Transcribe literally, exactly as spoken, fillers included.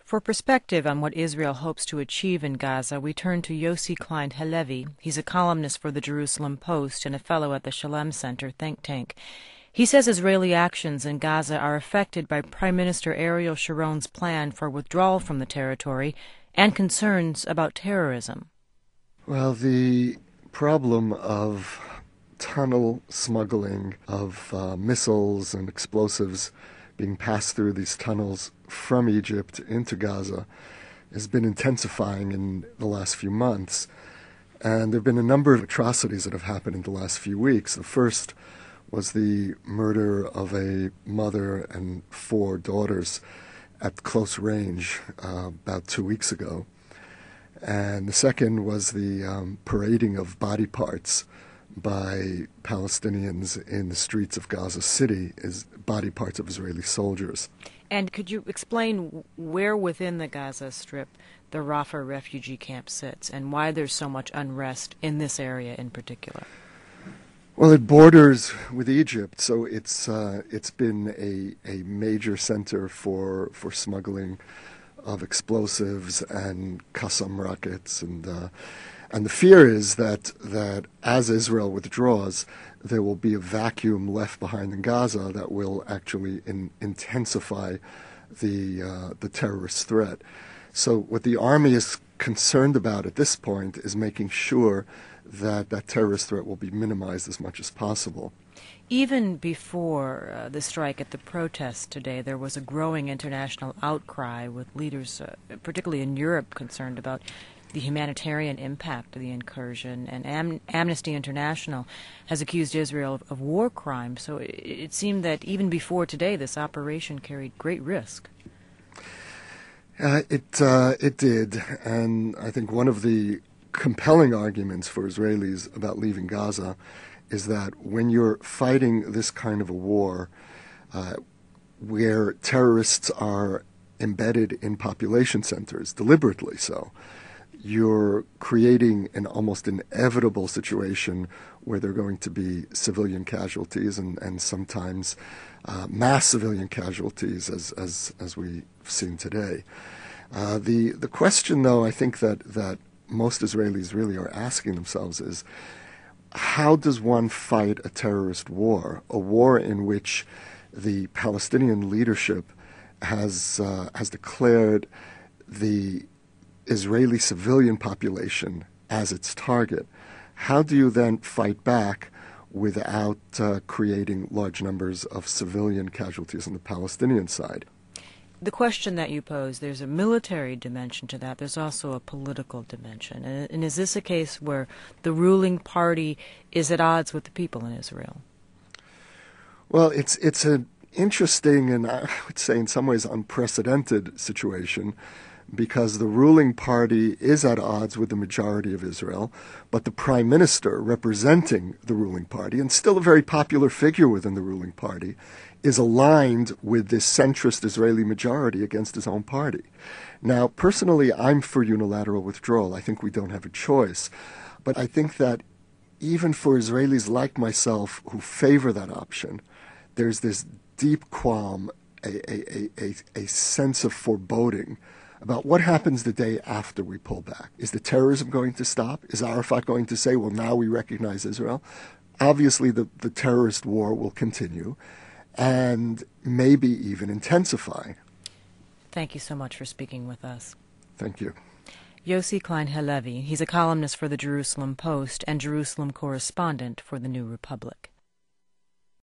For perspective on what Israel hopes to achieve in Gaza, we turn to Yossi Klein Halevi. He's a columnist for the Jerusalem Post and a fellow at the Shalem Center think tank. He says Israeli actions in Gaza are affected by Prime Minister Ariel Sharon's plan for withdrawal from the territory and concerns about terrorism. Well, the problem of tunnel smuggling of uh, missiles and explosives being passed through these tunnels from Egypt into Gaza has been intensifying in the last few months. And there have been a number of atrocities that have happened in the last few weeks. The first was the murder of a mother and four daughters at close range uh, about two weeks ago. And the second was the um, parading of body parts by Palestinians in the streets of Gaza City, is body parts of Israeli soldiers. And could you explain where within the Gaza Strip the Rafah refugee camp sits and why there's so much unrest in this area in particular? Well, it borders with Egypt, so it's uh, it's been a, a major center for for smuggling of explosives and Qassam rockets, and uh, and the fear is that that as Israel withdraws, there will be a vacuum left behind in Gaza that will actually in, intensify the uh, the terrorist threat. So what the army is concerned about at this point is making sure that that terrorist threat will be minimized as much as possible. Even before uh, the strike at the protests today, there was a growing international outcry with leaders, uh, particularly in Europe, concerned about the humanitarian impact of the incursion. And Am- Amnesty International has accused Israel of, of war crimes. So it, it seemed that even before today, this operation carried great risk. Uh, it uh, it did, and I think one of the compelling arguments for Israelis about leaving Gaza is that when you're fighting this kind of a war uh, where terrorists are embedded in population centers, deliberately so, you're creating an almost inevitable situation where there are going to be civilian casualties and, and sometimes uh, mass civilian casualties as, as, as we've seen today. Uh, the, the question, though, I think that, that most Israelis really are asking themselves is, how does one fight a terrorist war, a war in which the Palestinian leadership has uh, has declared the Israeli civilian population as its target? How do you then fight back without uh, creating large numbers of civilian casualties on the Palestinian side? The question that you pose, there's a military dimension to that. There's also a political dimension. And, and is this a case where the ruling party is at odds with the people in Israel? Well, it's it's an interesting and I would say in some ways unprecedented situation, because the ruling party is at odds with the majority of Israel, but the prime minister representing the ruling party, and still a very popular figure within the ruling party, is aligned with this centrist Israeli majority against his own party. Now, personally, I'm for unilateral withdrawal. I think we don't have a choice. But I think that even for Israelis like myself who favor that option, there's this deep qualm, a, a, a, a sense of foreboding about what happens the day after we pull back. Is the terrorism going to stop? Is Arafat going to say, well, now we recognize Israel? Obviously, the, the terrorist war will continue and maybe even intensify. Thank you so much for speaking with us. Thank you. Yossi Klein Halevi. He's a columnist for the Jerusalem Post and Jerusalem correspondent for the New Republic.